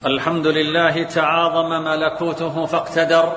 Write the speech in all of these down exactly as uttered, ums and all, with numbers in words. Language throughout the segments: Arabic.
الحمد لله تعاظم ملكوته فاقتدر،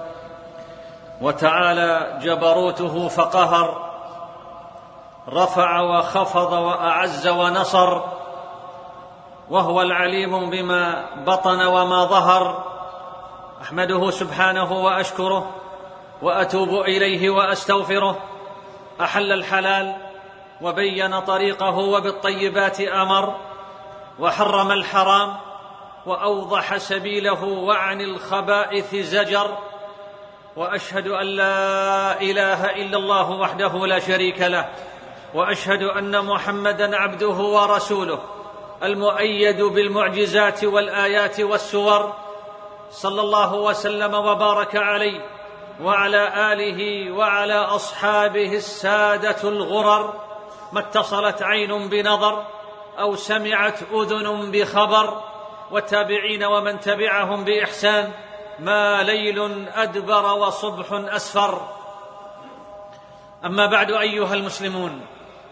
وتعالى جبروته فقهر، رفع وخفض وأعز ونصر، وهو العليم بما بطن وما ظهر. أحمده سبحانه وأشكره وأتوب إليه وأستغفره. أحل الحلال وبين طريقه وبالطيبات أمر، وحرم الحرام وأوضح سبيله وعن الخبائث زجر. وأشهد أن لا إله إلا الله وحده لا شريك له، وأشهد أن محمدًا عبده ورسوله المؤيد بالمعجزات والآيات والسور، صلى الله وسلم وبارك عليه وعلى آله وعلى أصحابه السادة الغرر. ما اتصلت عين بنظر أو سمعت أذن بخبر، والتابعين ومن تبعهم بإحسان ما ليل أدبر وصبح أسفر. أما بعد، أيها المسلمون،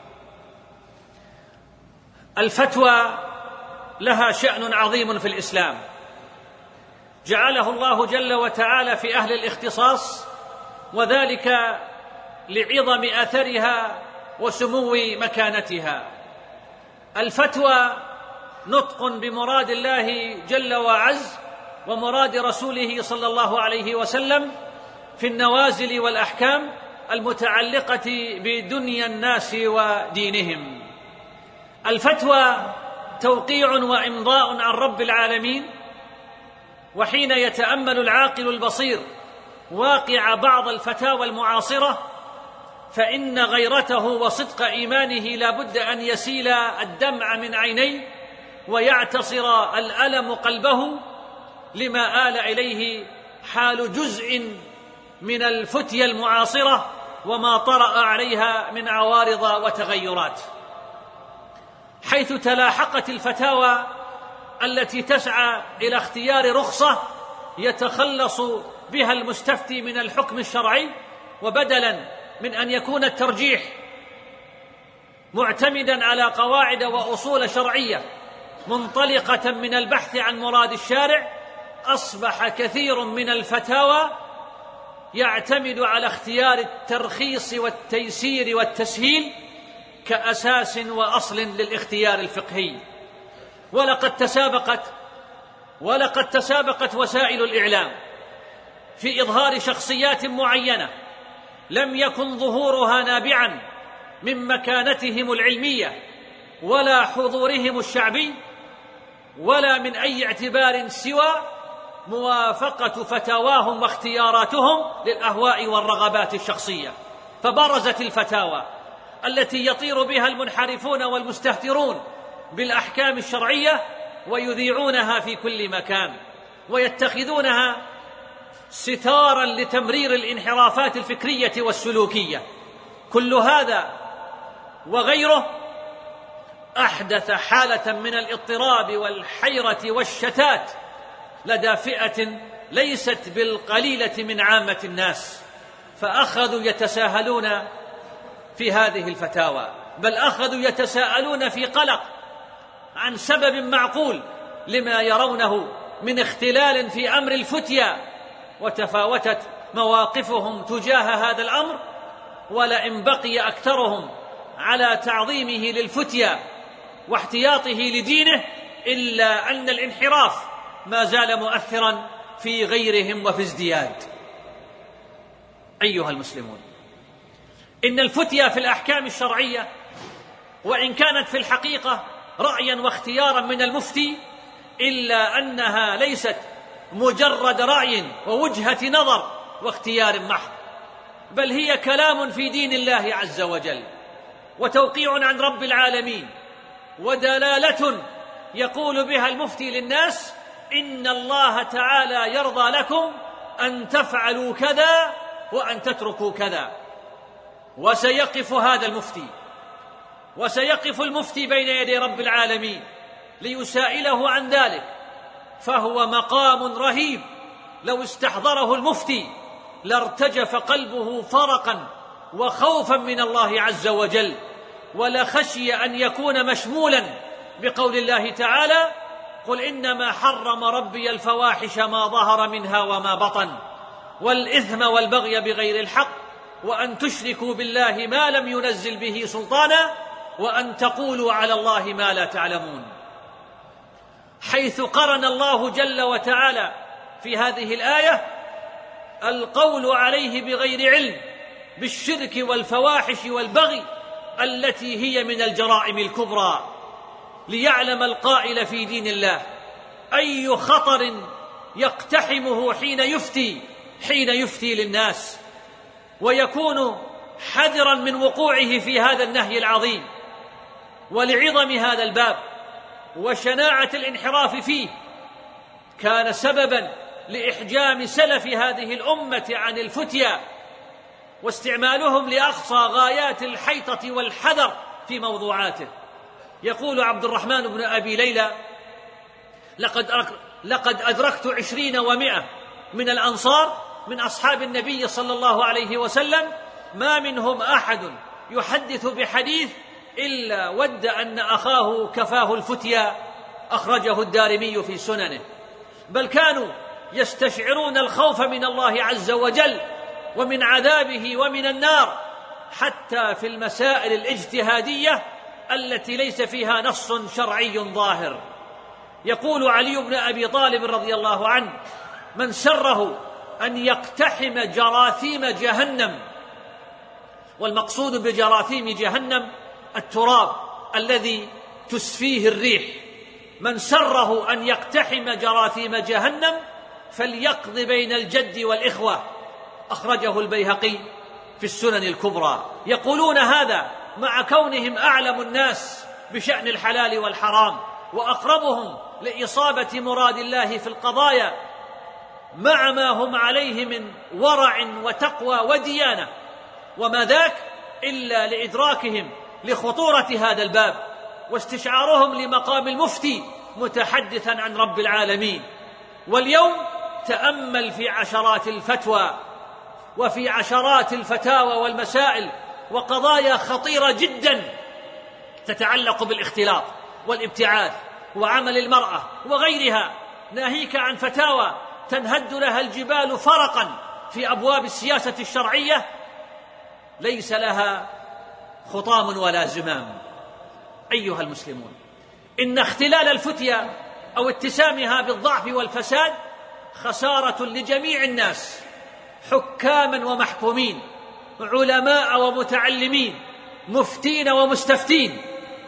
الفتوى لها شأن عظيم في الإسلام، جعله الله جل وتعالى في أهل الاختصاص، وذلك لعظم أثرها وسمو مكانتها. الفتوى نطق بمراد الله جل وعز ومراد رسوله صلى الله عليه وسلم في النوازل والأحكام المتعلقة بدنيا الناس ودينهم. الفتوى توقيع وإمضاء عن رب العالمين، وحين يتأمل العاقل البصير واقع بعض الفتاوى المعاصرة فإن غيرته وصدق إيمانه لا بد أن يسيل الدمع من عينيه ويعتصر الألم قلبه لما آل إليه حال جزء من الفتية المعاصرة وما طرأ عليها من عوارض وتغيرات، حيث تلاحقت الفتاوى التي تسعى إلى اختيار رخصة يتخلص بها المستفتي من الحكم الشرعي، وبدلاً من أن يكون الترجيح معتمداً على قواعد وأصول شرعية منطلقة من البحث عن مراد الشارع، أصبح كثير من الفتاوى يعتمد على اختيار الترخيص والتيسير والتسهيل كأساس وأصل للاختيار الفقهي. ولقد تسابقت ولقد تسابقت وسائل الإعلام في إظهار شخصيات معينة لم يكن ظهورها نابعاً من مكانتهم العلمية ولا حضورهم الشعبي ولا من أي اعتبار سوى موافقة فتاواهم واختياراتهم للأهواء والرغبات الشخصية. فبرزت الفتاوى التي يطير بها المنحرفون والمستهترون بالأحكام الشرعية ويذيعونها في كل مكان، ويتخذونها ستاراً لتمرير الانحرافات الفكرية والسلوكية. كل هذا وغيره أحدث حالة من الاضطراب والحيرة والشتات لدى فئة ليست بالقليلة من عامة الناس، فأخذوا يتساهلون في هذه الفتاوى، بل أخذوا يتساءلون في قلق عن سبب معقول لما يرونه من اختلال في أمر الفتيا، وتفاوتت مواقفهم تجاه هذا الأمر، ولئن بقي أكثرهم على تعظيمه للفتيا واحتياطه لدينه إلا أن الانحراف ما زال مؤثراً في غيرهم وفي ازدياد. أيها المسلمون، إن الفتيا في الأحكام الشرعية وإن كانت في الحقيقة رأياً واختياراً من المفتي، إلا أنها ليست مجرد رأي ووجهة نظر واختيار محض، بل هي كلام في دين الله عز وجل، وتوقيع عن رب العالمين، ودلالة يقول بها المفتي للناس إن الله تعالى يرضى لكم أن تفعلوا كذا وأن تتركوا كذا. وسيقف هذا المفتي وسيقف المفتي بين يدي رب العالمين ليسائله عن ذلك، فهو مقام رهيب لو استحضره المفتي لارتجف قلبه فرقاً وخوفاً من الله عز وجل، ولخشي أن يكون مشمولاً بقول الله تعالى قل إنما حرم ربي الفواحش ما ظهر منها وما بطن والإثم والبغي بغير الحق وأن تشركوا بالله ما لم ينزل به سلطانا وأن تقولوا على الله ما لا تعلمون، حيث قرن الله جل وتعالى في هذه الآية القول عليه بغير علم بالشرك والفواحش والبغي التي هي من الجرائم الكبرى، ليعلم القائل في دين الله أي خطر يقتحمه حين يفتي حين يفتي للناس، ويكون حذرا من وقوعه في هذا النهي العظيم. ولعظم هذا الباب وشناعة الانحراف فيه كان سببا لإحجام سلف هذه الأمة عن الفتيا واستعمالهم لأقصى غايات الحيطة والحذر في موضوعاته. يقول عبد الرحمن بن أبي ليلى: لقد لقد أدركت عشرين ومائة من الأنصار من أصحاب النبي صلى الله عليه وسلم ما منهم أحد يحدث بحديث إلا ود أن أخاه كفاه الفتيا، أخرجه الدارمي في سننه. بل كانوا يستشعرون الخوف من الله عز وجل ومن عذابه ومن النار حتى في المسائل الاجتهادية التي ليس فيها نص شرعي ظاهر. يقول علي بن أبي طالب رضي الله عنه: من سره أن يقتحم جراثيم جهنم، والمقصود بجراثيم جهنم التراب الذي تسفيه الريح، من سره أن يقتحم جراثيم جهنم فليقض بين الجد والإخوة، أخرجه البيهقي في السنن الكبرى. يقولون هذا مع كونهم أعلم الناس بشأن الحلال والحرام وأقربهم لإصابة مراد الله في القضايا، مع ما هم عليه من ورع وتقوى وديانة، وما ذاك إلا لإدراكهم لخطورة هذا الباب واستشعارهم لمقام المفتي متحدثا عن رب العالمين. واليوم تأمل في عشرات الفتوى وفي عشرات الفتاوى والمسائل وقضايا خطيرة جدا تتعلق بالاختلاط والابتعاث وعمل المرأة وغيرها، ناهيك عن فتاوى تنهد لها الجبال فرقا في أبواب السياسة الشرعية ليس لها خطام ولا زمام. أيها المسلمون، إن اختلال الفتيا أو اتسامها بالضعف والفساد خسارة لجميع الناس، حكاما ومحكومين، علماء ومتعلمين، مفتين ومستفتين،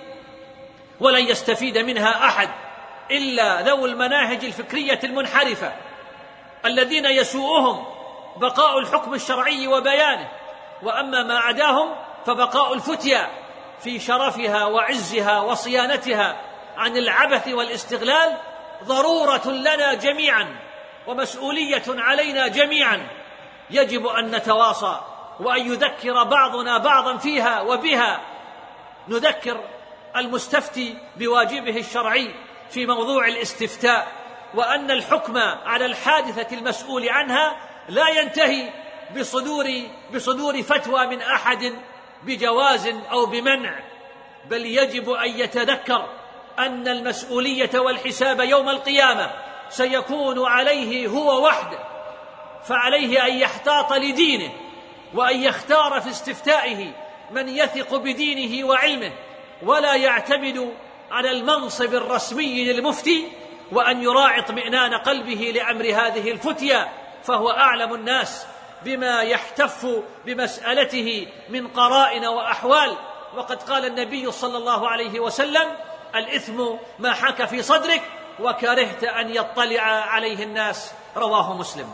ولن يستفيد منها أحد إلا ذو المناهج الفكرية المنحرفة الذين يسوءهم بقاء الحكم الشرعي وبيانه، وأما ما عداهم فبقاء الفتيا في شرفها وعزها وصيانتها عن العبث والاستغلال ضرورة لنا جميعا ومسؤولية علينا جميعا. يجب أن نتواصى وأن يذكر بعضنا بعضا فيها وبها، نذكر المستفتي بواجبه الشرعي في موضوع الاستفتاء، وأن الحكم على الحادثة المسؤول عنها لا ينتهي بصدور, بصدور فتوى من أحد بجواز أو بمنع، بل يجب أن يتذكر أن المسؤولية والحساب يوم القيامة سيكون عليه هو وحده، فعليه أن يحتاط لدينه وأن يختار في استفتائه من يثق بدينه وعلمه، ولا يعتمد على المنصب الرسمي للمفتي، وأن يراعي اطمئنان قلبه لأمر هذه الفتيا، فهو أعلم الناس بما يحتف بمسألته من قرائن وأحوال. وقد قال النبي صلى الله عليه وسلم: الإثم ما حك في صدرك وكرهت أن يطلع عليه الناس، رواه مسلم.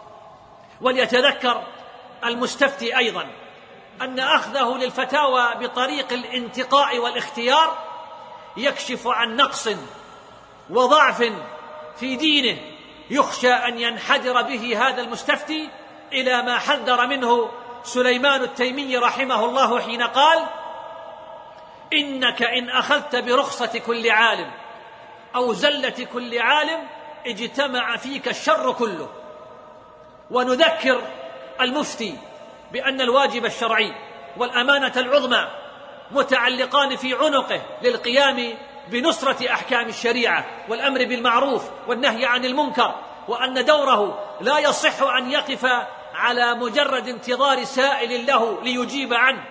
وليتذكر المستفتي أيضا أن أخذه للفتاوى بطريق الانتقاء والاختيار يكشف عن نقص وضعف في دينه، يخشى أن ينحدر به هذا المستفتي إلى ما حذر منه سليمان التيمي رحمه الله حين قال: إنك إن أخذت برخصة كل عالم أو زلة كل عالم اجتمع فيك الشر كله. ونذكر المفتي بأن الواجب الشرعي والأمانة العظمى متعلقان في عنقه للقيام بنصرة أحكام الشريعة والأمر بالمعروف والنهي عن المنكر، وأن دوره لا يصح أن يقف على مجرد انتظار سائل له ليجيب عنه،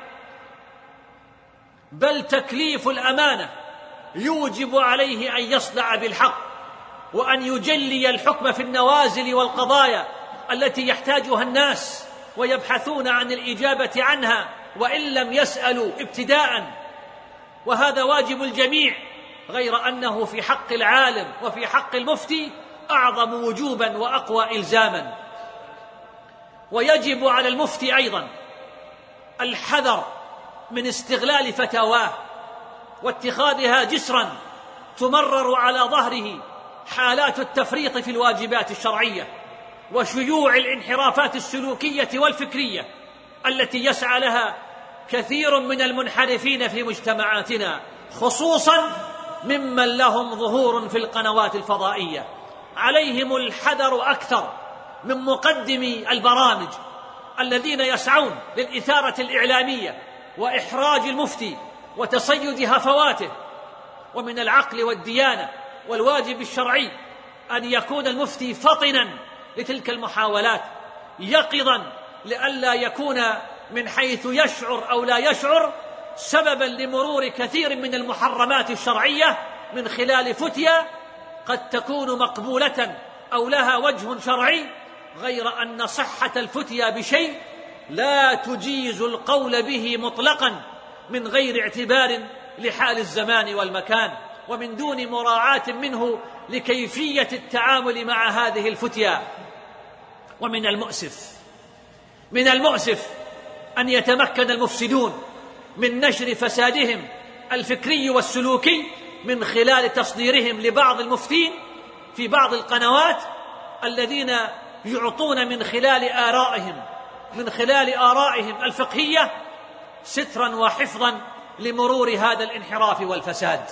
بل تكليف الأمانة يوجب عليه أن يصدع بالحق، وأن يجلي الحكم في النوازل والقضايا التي يحتاجها الناس ويبحثون عن الإجابة عنها وإن لم يسألوا ابتداءً، وهذا واجب الجميع، غير أنه في حق العالم وفي حق المفتي أعظم وجوباً وأقوى إلزاماً. ويجب على المفتي أيضاً الحذر من استغلال فتاواه واتخاذها جسراً تمرر على ظهره حالات التفريط في الواجبات الشرعية وشيوع الانحرافات السلوكية والفكرية التي يسعى لها كثير من المنحرفين في مجتمعاتنا، خصوصاً ممن لهم ظهور في القنوات الفضائية. عليهم الحذر أكثر من مقدمي البرامج الذين يسعون للإثارة الإعلامية وإحراج المفتي وتصيد هفواته. ومن العقل والديانة والواجب الشرعي أن يكون المفتي فطناً لتلك المحاولات، يقظاً لئلا يكون من حيث يشعر أو لا يشعر سبباً لمرور كثير من المحرمات الشرعية من خلال فتيا قد تكون مقبولة أو لها وجه شرعي، غير أن صحة الفتيا بشيء لا تجيز القول به مطلقاً من غير اعتبار لحال الزمان والمكان، ومن دون مراعاة منه لكيفية التعامل مع هذه الفتيا. ومن المؤسف من المؤسف أن يتمكن المفسدون من نشر فسادهم الفكري والسلوكي من خلال تصديرهم لبعض المفتين في بعض القنوات الذين يعطون من خلال آرائهم من خلال آرائهم الفقهية سترا وحفظا لمرور هذا الانحراف والفساد.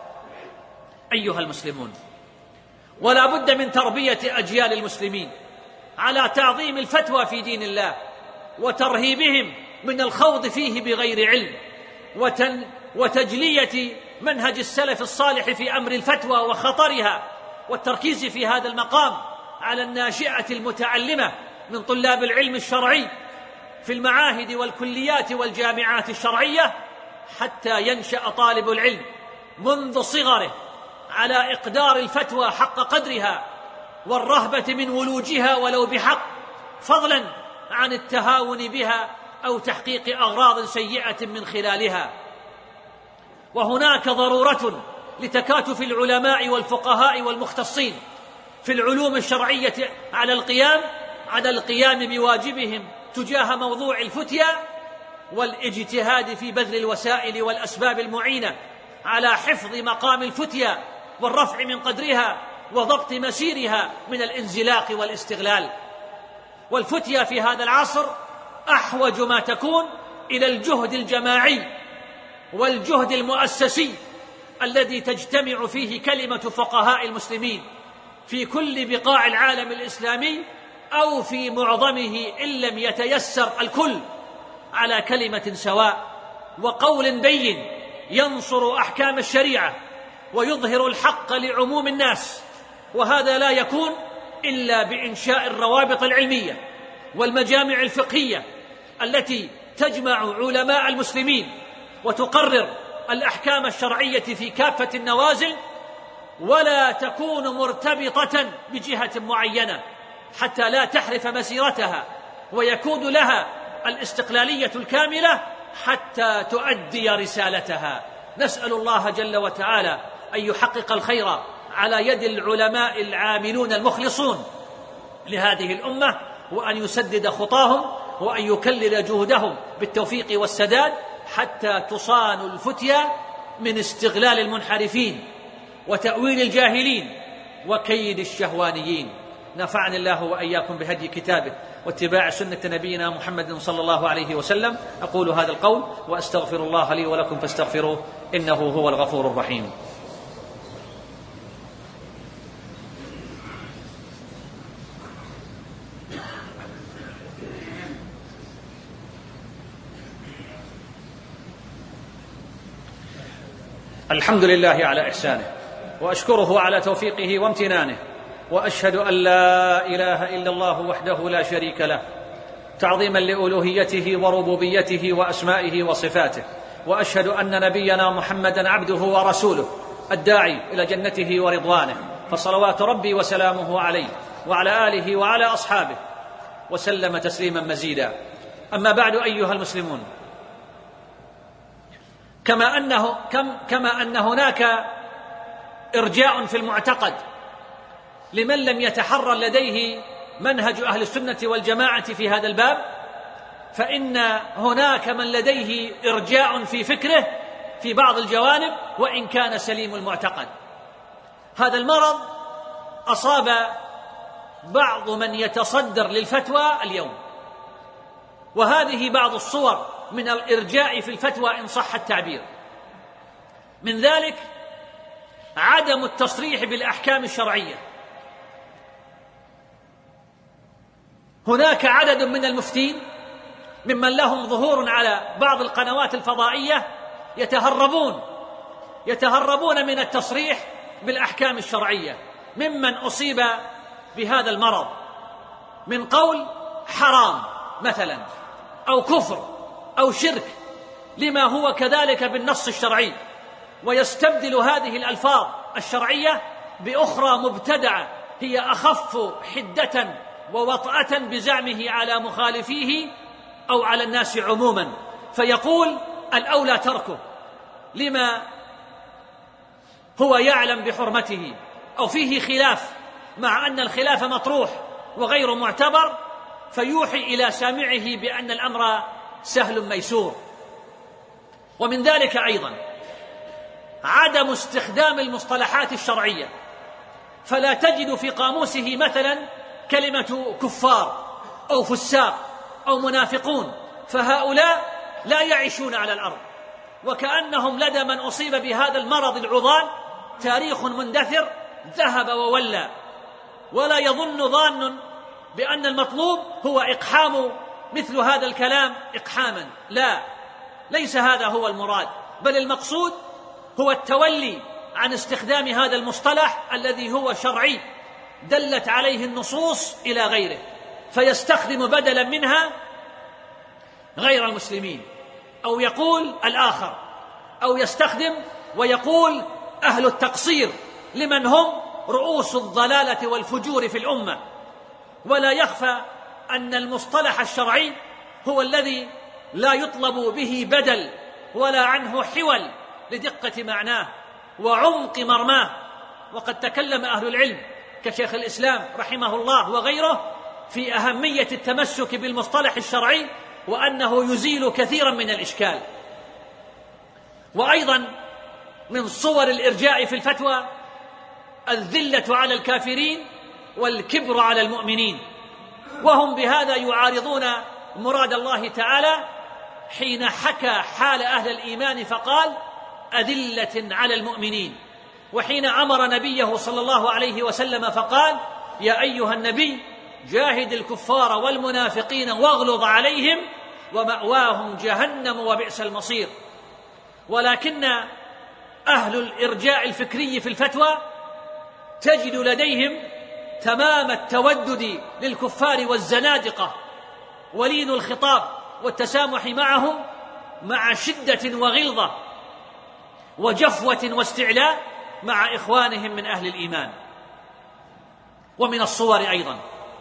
أيها المسلمون، ولا بد من تربية أجيال المسلمين على تعظيم الفتوى في دين الله وترهيبهم من الخوض فيه بغير علم، وتن وتجلية منهج السلف الصالح في أمر الفتوى وخطرها، والتركيز في هذا المقام على الناشئة المتعلمة من طلاب العلم الشرعي في المعاهد والكليات والجامعات الشرعية، حتى ينشأ طالب العلم منذ صغره على إقدار الفتوى حق قدرها والرهبة من ولوجها ولو بحق، فضلا عن التهاون بها أو تحقيق أغراض سيئة من خلالها. وهناك ضرورة لتكاتف العلماء والفقهاء والمختصين في العلوم الشرعية على القيام على القيام بواجبهم تجاه موضوع الفتيا، والاجتهاد في بذل الوسائل والأسباب المعينة على حفظ مقام الفتيا والرفع من قدرها وضبط مسيرها من الانزلاق والاستغلال. والفتيا في هذا العصر أحوج ما تكون إلى الجهد الجماعي والجهد المؤسسي الذي تجتمع فيه كلمة فقهاء المسلمين في كل بقاع العالم الإسلامي أو في معظمه إن لم يتيسر الكل على كلمة سواء وقول بين ينصر أحكام الشريعة ويظهر الحق لعموم الناس. وهذا لا يكون إلا بإنشاء الروابط العلمية والمجامع الفقهية التي تجمع علماء المسلمين وتقرر الأحكام الشرعية في كافة النوازل، ولا تكون مرتبطة بجهة معينة حتى لا تحرف مسيرتها، ويكون لها الاستقلالية الكاملة حتى تؤدي رسالتها. نسأل الله جل وتعالى أن يحقق الخير على يد العلماء العاملون المخلصون لهذه الأمة، وأن يسدد خطاهم، وأن يكلل جهدهم بالتوفيق والسداد حتى تصان الفتيا من استغلال المنحرفين وتأويل الجاهلين وكيد الشهوانيين. نفعني الله وإياكم بهدي كتابه واتباع سنة نبينا محمد صلى الله عليه وسلم. أقول هذا القول وأستغفر الله لي ولكم فاستغفروه إنه هو الغفور الرحيم. الحمد لله على إحسانه، وأشكره على توفيقه وامتنانه، وأشهد أن لا إله إلا الله وحده لا شريك له تعظيما لألوهيته وربوبيته وأسمائه وصفاته، وأشهد أن نبينا محمدا عبده ورسوله الداعي إلى جنته ورضوانه، فصلوات ربي وسلامه عليه وعلى آله وعلى أصحابه وسلم تسليما مزيدا. أما بعد أيها المسلمون، كما أنه كم كما أن هناك إرجاء في المعتقد لمن لم يتحرر لديه منهج أهل السنة والجماعة في هذا الباب، فإن هناك من لديه إرجاء في فكره في بعض الجوانب وإن كان سليم المعتقد. هذا المرض أصاب بعض من يتصدر للفتوى اليوم، وهذه بعض الصور من الإرجاء في الفتوى إن صح التعبير. من ذلك عدم التصريح بالأحكام الشرعية. هناك عدد من المفتين ممن لهم ظهور على بعض القنوات الفضائية يتهربون يتهربون من التصريح بالأحكام الشرعية، ممن أصيب بهذا المرض من قول حرام مثلا أو كفر أو شرك لما هو كذلك بالنص الشرعي، ويستبدل هذه الألفاظ الشرعية بأخرى مبتدعة هي أخف حدة ووطأة بزعمه على مخالفيه أو على الناس عموما، فيقول الأولى تركه لما هو يعلم بحرمته أو فيه خلاف، مع أن الخلاف مطروح وغير معتبر، فيوحي إلى سامعه بأن الأمر سهل ميسور. ومن ذلك أيضا عدم استخدام المصطلحات الشرعية، فلا تجد في قاموسه مثلا كلمة كفار أو فساق أو منافقون، فهؤلاء لا يعيشون على الأرض، وكأنهم لدى من أصيب بهذا المرض العضال تاريخ مندثر ذهب وولى، ولا يظن ظان بأن المطلوب هو إقحام مثل هذا الكلام إقحاما، لا، ليس هذا هو المراد، بل المقصود هو التولي عن استخدام هذا المصطلح الذي هو شرعي دلت عليه النصوص إلى غيره، فيستخدم بدلا منها غير المسلمين، أو يقول الآخر، أو يستخدم ويقول أهل التقصير لمن هم رؤوس الضلالة والفجور في الأمة. ولا يخفى أن المصطلح الشرعي هو الذي لا يطلب به بدل ولا عنه حول لدقة معناه وعمق مرماه. وقد تكلم أهل العلم كشيخ الإسلام رحمه الله وغيره في أهمية التمسك بالمصطلح الشرعي، وأنه يزيل كثيرا من الإشكال. وأيضا من صور الإرجاء في الفتوى الذلة على الكافرين والكبر على المؤمنين، وهم بهذا يعارضون مراد الله تعالى حين حكى حال أهل الإيمان فقال أذلة على المؤمنين، وحين أمر نبيه صلى الله عليه وسلم فقال يا أيها النبي جاهد الكفار والمنافقين واغلظ عليهم ومأواهم جهنم وبئس المصير. ولكن أهل الإرجاء الفكري في الفتوى تجد لديهم تمام التودد للكفار والزنادقة ولين الخطاب والتسامح معهم، مع شدة وغلظة وجفوة واستعلاء مع إخوانهم من أهل الإيمان. ومن الصور أيضا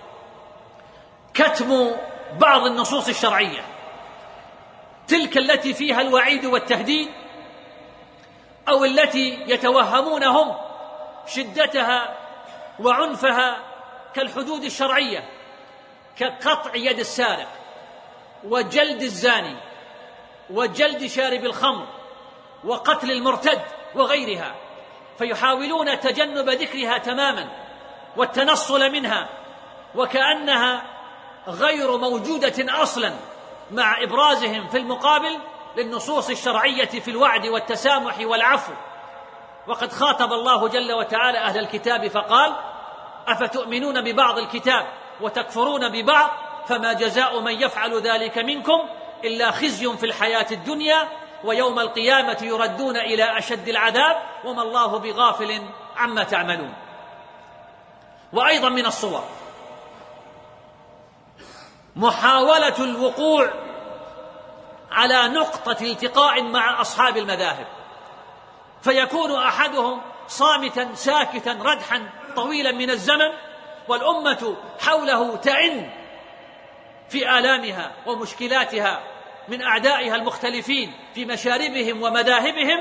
كتم بعض النصوص الشرعية، تلك التي فيها الوعيد والتهديد أو التي يتوهمونهم شدتها وعنفها كالحدود الشرعية، كقطع يد السارق وجلد الزاني وجلد شارب الخمر وقتل المرتد وغيرها، فيحاولون تجنب ذكرها تماما والتنصل منها وكأنها غير موجودة أصلا، مع إبرازهم في المقابل للنصوص الشرعية في الوعد والتسامح والعفو. وقد خاطب الله جل وتعالى أهل الكتاب فقال أفتؤمنون ببعض الكتاب وتكفرون ببعض فما جزاء من يفعل ذلك منكم إلا خزي في الحياة الدنيا ويوم القيامة يردون إلى أشد العذاب وما الله بغافل عما تعملون. وأيضا من الصور محاولة الوقوع على نقطة التقاء مع أصحاب المذاهب، فيكون أحدهم صامتا ساكتا ردحا طويلا من الزمن، والأمة حوله تعن في آلامها ومشكلاتها من أعدائها المختلفين في مشاربهم ومذاهبهم،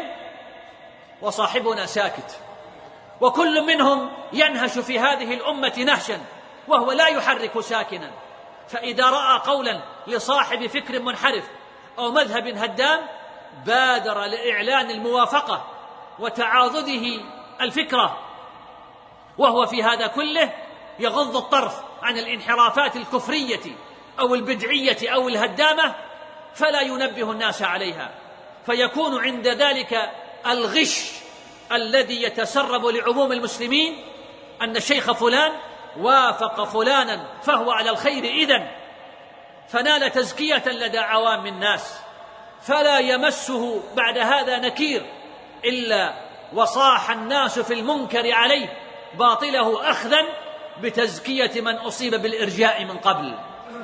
وصاحبنا ساكت، وكل منهم ينهش في هذه الأمة نهشا وهو لا يحرك ساكنا. فإذا رأى قولا لصاحب فكر منحرف أو مذهب هدام بادر لإعلان الموافقة وتعاضده الفكرة، وهو في هذا كله يغض الطرف عن الانحرافات الكفرية أو البدعية أو الهدامة، فلا ينبه الناس عليها، فيكون عند ذلك الغش الذي يتسرب لعموم المسلمين أن الشيخ فلان وافق فلانا فهو على الخير إذن، فنال تزكية لدى عوام الناس، فلا يمسه بعد هذا نكير إلا وصاح الناس في المنكر عليه باطله أخذا بتزكية من أصيب بالإرجاء من قبل.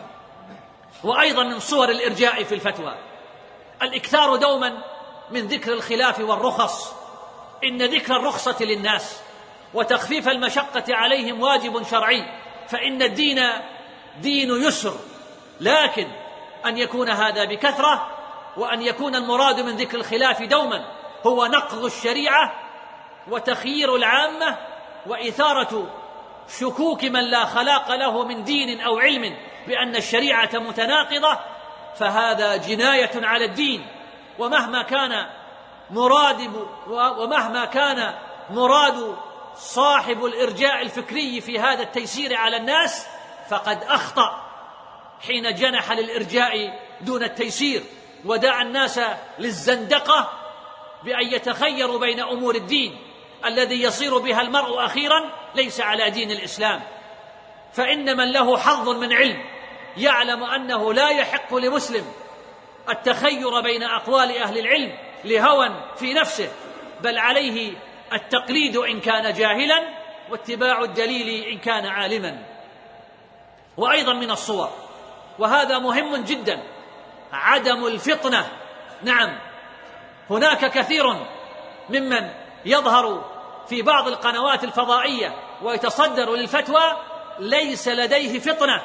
وأيضا من صور الإرجاء في الفتوى الإكثار دوما من ذكر الخلاف والرخص. إن ذكر الرخصة للناس وتخفيف المشقة عليهم واجب شرعي، فإن الدين دين يسر، لكن أن يكون هذا بكثرة، وأن يكون المراد من ذكر الخلاف دوما هو نقض الشريعة وتخيير العامة وإثارة شكوك من لا خلاق له من دين أو علم بأن الشريعة متناقضة، فهذا جناية على الدين. ومهما كان مراد ومهما كان مراد صاحب الإرجاء الفكري في هذا التيسير على الناس فقد أخطأ حين جنح للإرجاء دون التيسير، ودعا الناس للزندقة بأن يتخيروا بين أمور الدين الذي يصير بها المرء أخيرا ليس على دين الإسلام. فإن من له حظ من علم يعلم أنه لا يحق لمسلم التخير بين أقوال أهل العلم لهوى في نفسه، بل عليه التقليد إن كان جاهلا واتباع الدليل إن كان عالما. وأيضا من الصور، وهذا مهم جدا، عدم الفطنة. نعم، هناك كثير ممن يظهر في بعض القنوات الفضائية ويتصدر للفتوى ليس لديه فطنة،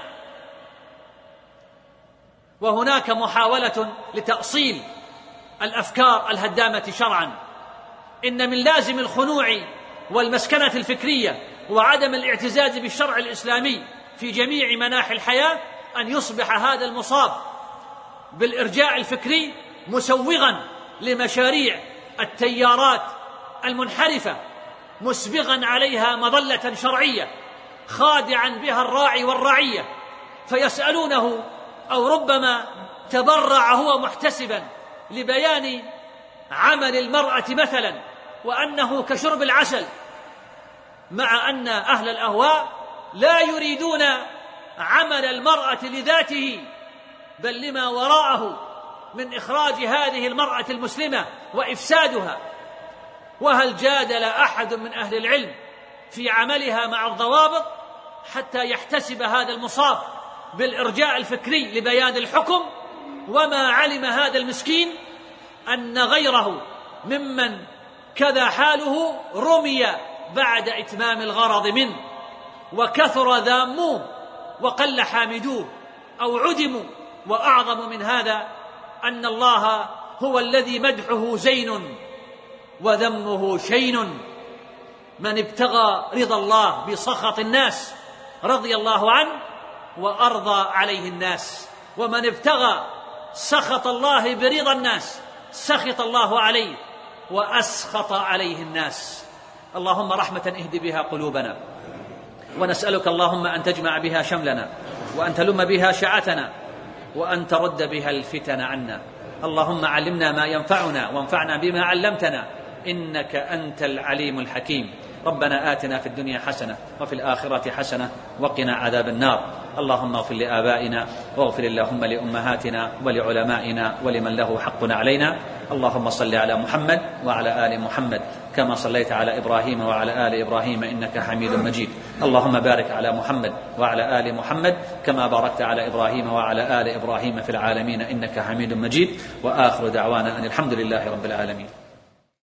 وهناك محاولة لتأصيل الأفكار الهدامة شرعا. إن من لازم الخنوع والمسكنة الفكرية وعدم الاعتزاز بالشرع الإسلامي في جميع مناحي الحياة أن يصبح هذا المصاب بالإرجاء الفكري مسوغا لمشاريع التيارات المنحرفة، مسبغا عليها مظلة شرعية، خادعا بها الراعي والرعية، فيسألونه أو ربما تبرع هو محتسبا لبيان عمل المرأة مثلا وأنه كشرب العسل، مع أن أهل الأهواء لا يريدون عمل المرأة لذاته بل لما وراءه من إخراج هذه المرأة المسلمة وإفسادها. وهل جادل أحد من أهل العلم في عملها مع الضوابط حتى يحتسب هذا المصاب بالإرجاء الفكري لبيان الحكم؟ وما علم هذا المسكين أن غيره ممن كذا حاله رمي بعد إتمام الغرض منه، وكثر ذاموه وقل حامدوه أو عدموا. وأعظم من هذا أن الله هو الذي مدحه زين وذمه شين. من ابتغى رضا الله بسخط الناس رضي الله عنه وأرضى عليه الناس، ومن ابتغى سخط الله برضا الناس سخط الله عليه وأسخط عليه الناس. اللهم رحمة اهد بها قلوبنا، ونسألك اللهم أن تجمع بها شملنا، وأن تلم بها شعتنا، وأن ترد بها الفتن عنا. اللهم علمنا ما ينفعنا وانفعنا بما علمتنا، إنك أنت العليم الحكيم. ربنا آتنا في الدنيا حسنة وفي الآخرة حسنة وقنا عذاب النار. اللهم اغفر لآبائنا واغفر اللهم لأمهاتنا ولعلمائنا ولمن له حق علينا. اللهم صل على محمد وعلى آل محمد كما صليت على إبراهيم وعلى آل إبراهيم إنك حميد مجيد. اللهم بارك على محمد وعلى آل محمد كما باركت على إبراهيم وعلى آل إبراهيم في العالمين إنك حميد مجيد. وآخر دعوانا أن الحمد لله رب العالمين.